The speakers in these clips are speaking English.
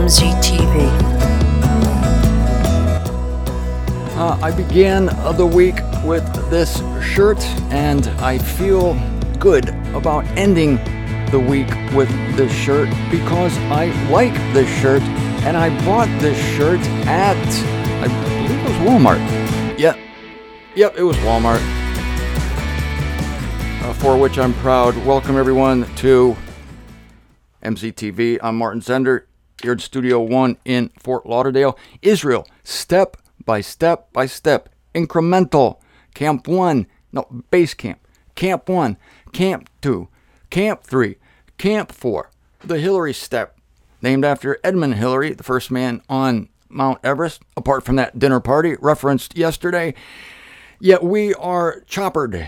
MZTV. I began the week with this shirt, and I feel good about ending the week with this shirt because I like this shirt, and I bought this shirt at, I believe it was Walmart. Yep, it was Walmart. For which I'm proud. Welcome everyone to MZTV. I'm Martin Zender, here at Studio One in Fort Lauderdale, Israel. Step by step, incremental. Camp 1, no, base camp. Camp 1, Camp 2, Camp 3, Camp 4. The Hillary Step, named after Edmund Hillary, the first man on Mount Everest, apart from that dinner party referenced yesterday. Yet we are choppered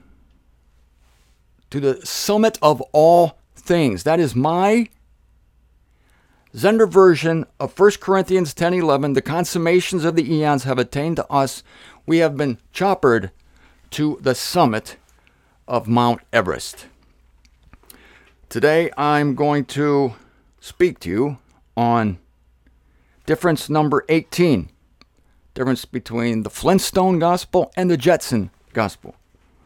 to the summit of all things. That is my Zender version of 1 Corinthians 10:11. The consummations of the eons have attained to us. We have been choppered to the summit of Mount Everest. Today I'm going to speak to you on difference number 18. Difference between the Flintstone Gospel and the Jetson Gospel.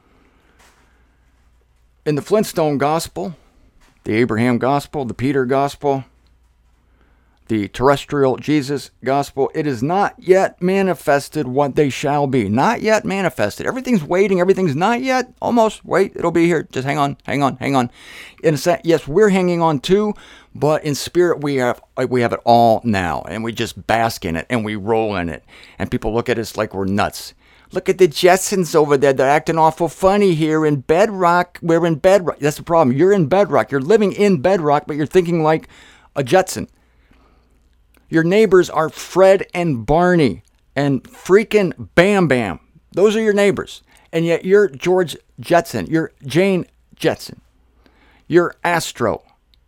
In the Flintstone Gospel, the Abraham Gospel, the Peter Gospel, the terrestrial Jesus Gospel, it is not yet manifested what they shall be. Not yet manifested. Everything's waiting. Everything's not yet. Almost. Wait, it'll be here. Just hang on. In a sense, yes, we're hanging on too, but in spirit we have it all now, and we just bask in it, and we roll in it, and people look at us like we're nuts. Look at the Jetsons over there. They're acting awful funny here in Bedrock. We're in Bedrock. That's the problem. You're in Bedrock. You're living in Bedrock, but you're thinking like a Jetson. Your neighbors are Fred and Barney and freaking Bam Bam. Those are your neighbors. And yet you're George Jetson. You're Jane Jetson. You're Astro.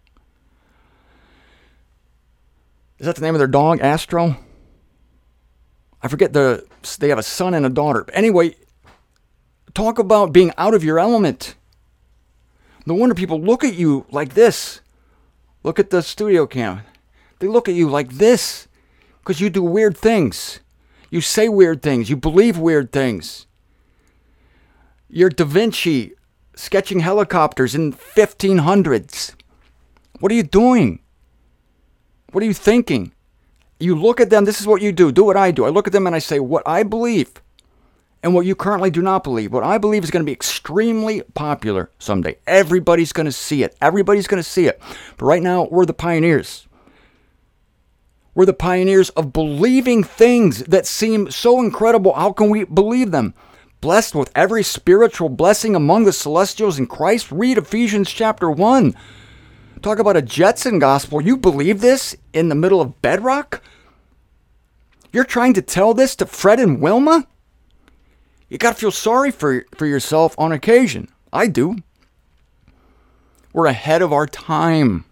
Is that the name of their dog, Astro? I forget they have a son and a daughter. Anyway, talk about being out of your element. No wonder people look at you like this. Look at the studio cam. They look at you like this because you do weird things. You say weird things. You believe weird things. You're Da Vinci sketching helicopters in 1500s. What are you doing? What are you thinking? You look at them, this is what you do. Do what I do. I look at them and I say what I believe and what you currently do not believe. What I believe is going to be extremely popular someday. Everybody's going to see it. Everybody's going to see it. But right now, we're the pioneers. We're the pioneers of believing things that seem so incredible. How can we believe them? Blessed with every spiritual blessing among the celestials in Christ. Read Ephesians chapter 1. Talk about a Jetson gospel. You believe this in the middle of Bedrock? You're trying to tell this to Fred and Wilma? You got to feel sorry for yourself on occasion. I do. We're ahead of our time.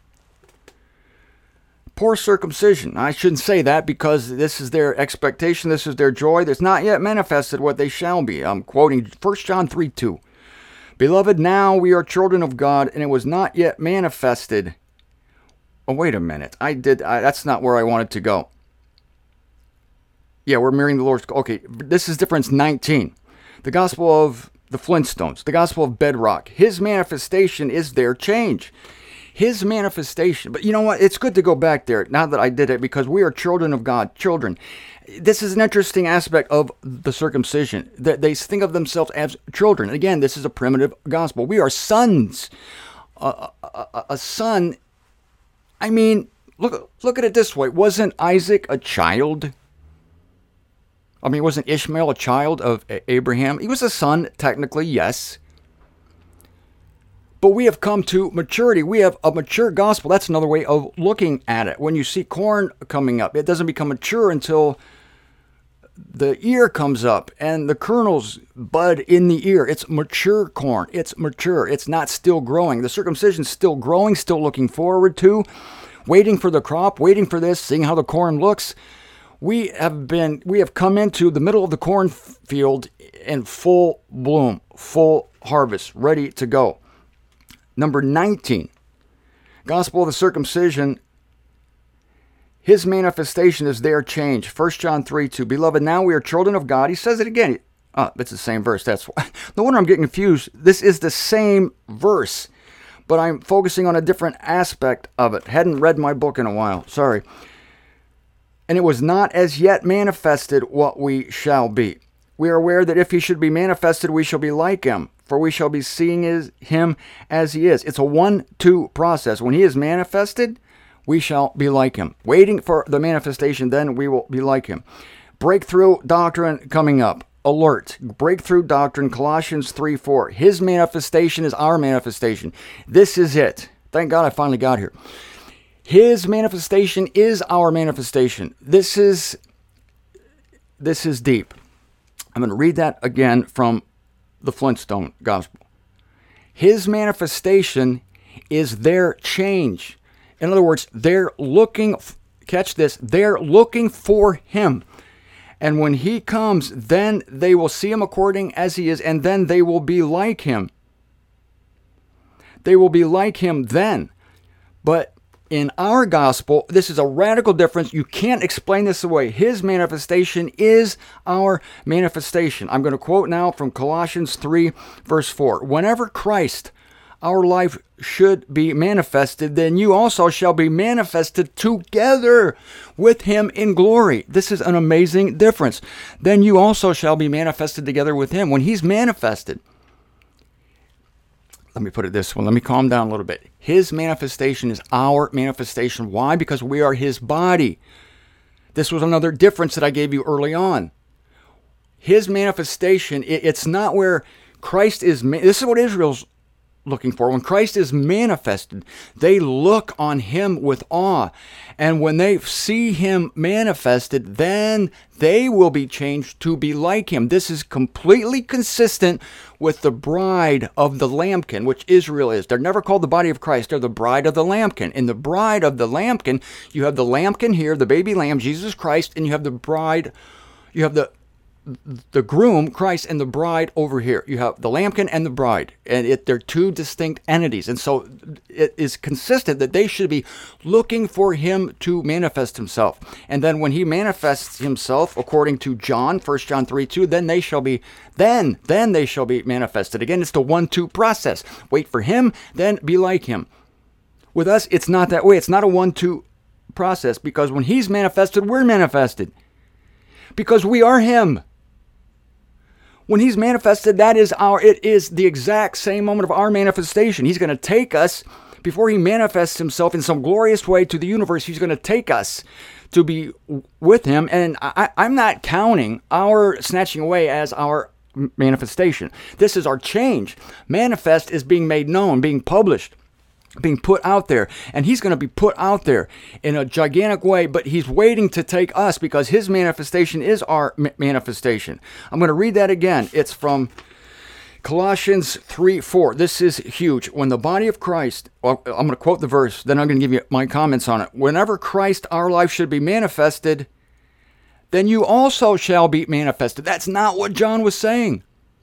Poor circumcision. I shouldn't say that because this is their expectation. This is their joy. There's not yet manifested what they shall be. I'm quoting 1 John 3:2. Beloved, now we are children of God, and it was not yet manifested. Oh, wait a minute. That's not where I wanted to go. Yeah, we're mirroring the Lord's. Okay, this is difference 19. The gospel of the Flintstones, the gospel of Bedrock. His manifestation is their change. His manifestation. But you know what? It's good to go back there now that I did it because we are children of God, children. This is an interesting aspect of the circumcision. That they think of themselves as children. Again, this is a primitive gospel. We are sons. A son. I mean, look at it this way. Wasn't Isaac a child? I mean, wasn't Ishmael a child of Abraham? He was a son, technically, yes. But we have come to maturity. We have a mature gospel. That's another way of looking at it. When you see corn coming up, it doesn't become mature until the ear comes up and the kernels bud in the ear. It's mature corn. It's mature. It's not still growing. The circumcision's still growing, still looking forward to, waiting for the crop, waiting for this, seeing how the corn looks. We have come into the middle of the cornfield in full bloom, full harvest, ready to go. Number 19, gospel of the circumcision His manifestation is their change. 1 John 3:2. Beloved, now we are children of God. He says it again. It's the same verse. That's why. No wonder I'm getting confused. This is the same verse, but I'm focusing on a different aspect of it. Hadn't read my book in a while. Sorry. And it was not as yet manifested what we shall be. We are aware that if he should be manifested, we shall be like him, for we shall be seeing him as he is. It's a 1-2 process. When he is manifested, we shall be like him. Waiting for the manifestation, then we will be like him. Breakthrough doctrine coming up. Alert. Breakthrough doctrine, Colossians 3:4. His manifestation is our manifestation. This is it. Thank God I finally got here. His manifestation is our manifestation. This is deep. I'm going to read that again from the Flintstone Gospel. His manifestation is their change. In other words, they're looking, catch this, they're looking for him. And when he comes, then they will see him according as he is, and then they will be like him. They will be like him then. But in our gospel, this is a radical difference. You can't explain this away. His manifestation is our manifestation. I'm going to quote now from Colossians 3, verse 4. Whenever Christ, our life, should be manifested, then you also shall be manifested together with him in glory. This is an amazing difference. Then you also shall be manifested together with him. When he's manifested, let me put it this way. Let me calm down a little bit. His manifestation is our manifestation. Why? Because we are his body. This was another difference that I gave you early on. His manifestation, it's not where Christ is. This is what Israel's looking for. When Christ is manifested, they look on him with awe. And when they see him manifested, then they will be changed to be like him. This is completely consistent with the bride of the Lambkin, which Israel is. They're never called the body of Christ. They're the bride of the Lambkin. In the bride of the Lambkin, you have the Lambkin here, the baby lamb, Jesus Christ, and you have the bride, you have the groom, Christ, and the bride over here. You have the lambkin and the bride, and they're two distinct entities. And so it is consistent that they should be looking for him to manifest himself. And then when he manifests himself, according to John, 1 John 3:2, then they shall be manifested. Again, it's the 1-2 process. Wait for him, then be like him. With us, it's not that way. It's not a 1-2 process, because when he's manifested, we're manifested. Because we are him. When he's manifested, it is the exact same moment of our manifestation. He's going to take us, before he manifests himself in some glorious way to the universe, he's going to take us to be with him. And I'm not counting our snatching away as our manifestation. This is our change. Manifest is being made known, being published, being put out there. And he's going to be put out there in a gigantic way, but he's waiting to take us, because his manifestation is our manifestation. I'm going to read that again. It's from Colossians 3:4. This is huge. When the body of Christ, well, I'm going to quote the verse, then I'm going to give you my comments on it. Whenever Christ, our life, should be manifested, then you also shall be manifested. That's not what John was saying.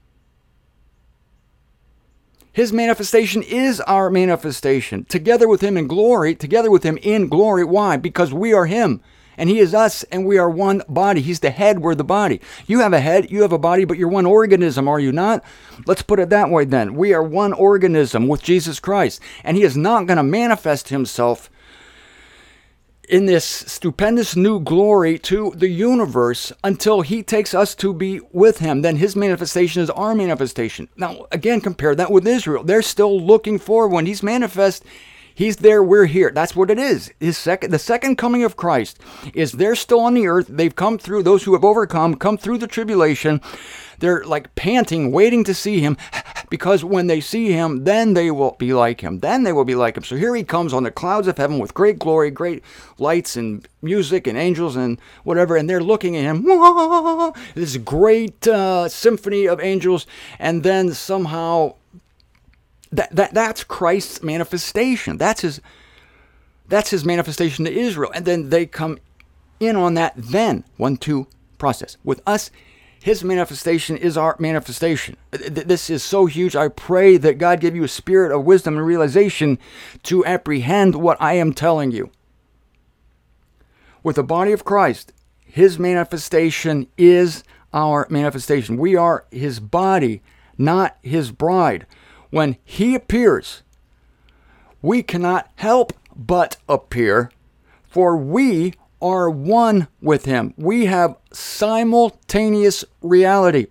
His manifestation is our manifestation. Together with him in glory. Why? Because we are him, and he is us, and we are one body. He's the head, we're the body. You have a head, you have a body, but you're one organism, are you not? Let's put it that way then. We are one organism with Jesus Christ, and he is not going to manifest himself in this stupendous new glory to the universe until he takes us to be with him. Then his manifestation is our manifestation. Now, again, compare that with Israel. They're still looking for, when he's manifest, he's there, we're here. That's what it is. The second coming of Christ is they're still on the earth. They've come through, those who have overcome, come through the tribulation. They're like panting, waiting to see him, because when they see him, then they will be like him. So here he comes on the clouds of heaven with great glory, great lights and music and angels and whatever, and they're looking at him. This great symphony of angels, and then somehow that's Christ's manifestation. That's his manifestation to Israel, and then they come in on that. Then 1-2 process with us. His manifestation is our manifestation. This is so huge. I pray that God give you a spirit of wisdom and realization to apprehend what I am telling you. with the body of Christ, his manifestation is our manifestation. We are his body, not his bride. When he appears, we cannot help but appear, for we are one with him. We have simultaneous reality.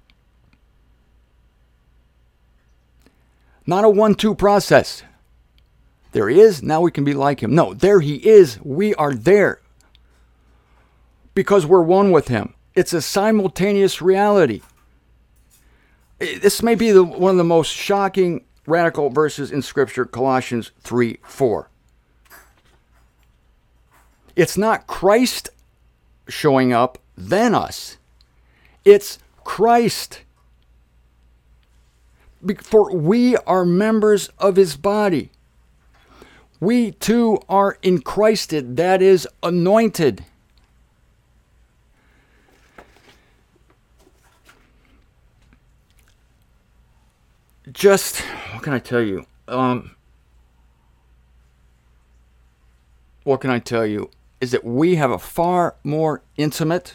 Not a 1-2 process. There he is, now we can be like him. No, there he is, we are there. Because we're one with him. It's a simultaneous reality. This may be one of the most shocking, radical verses in Scripture, Colossians 3:4. It's not Christ showing up, then us. It's Christ. For we are members of his body. We too are in Christed, that is, anointed. Just, what can I tell you? What can I tell you? Is that we have a far more intimate,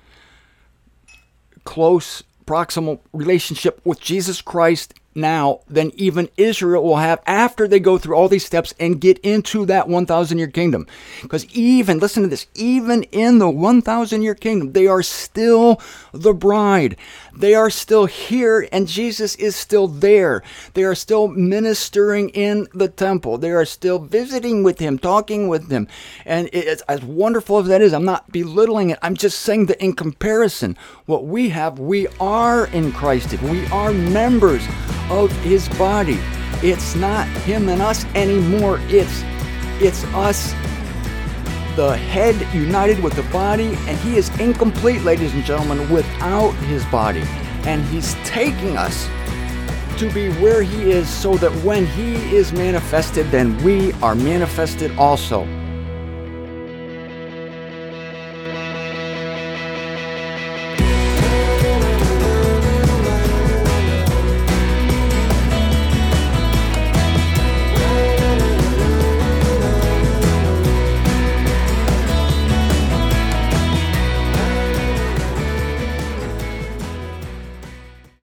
close, proximal relationship with Jesus Christ now than even Israel will have after they go through all these steps and get into that 1,000-year kingdom. Because even, listen to this, even in the 1,000-year kingdom, they are still the bride. They are still here, and Jesus is still there. They are still ministering in the temple. They are still visiting with him, talking with him. And it's as wonderful as that is, I'm not belittling it. I'm just saying that in comparison, what we have, we are in Christ. We are members of his body. It's not him and us anymore. It's us, the head united with the body, and he is incomplete, ladies and gentlemen, without his body. And he's taking us to be where he is so that when he is manifested, then we are manifested also.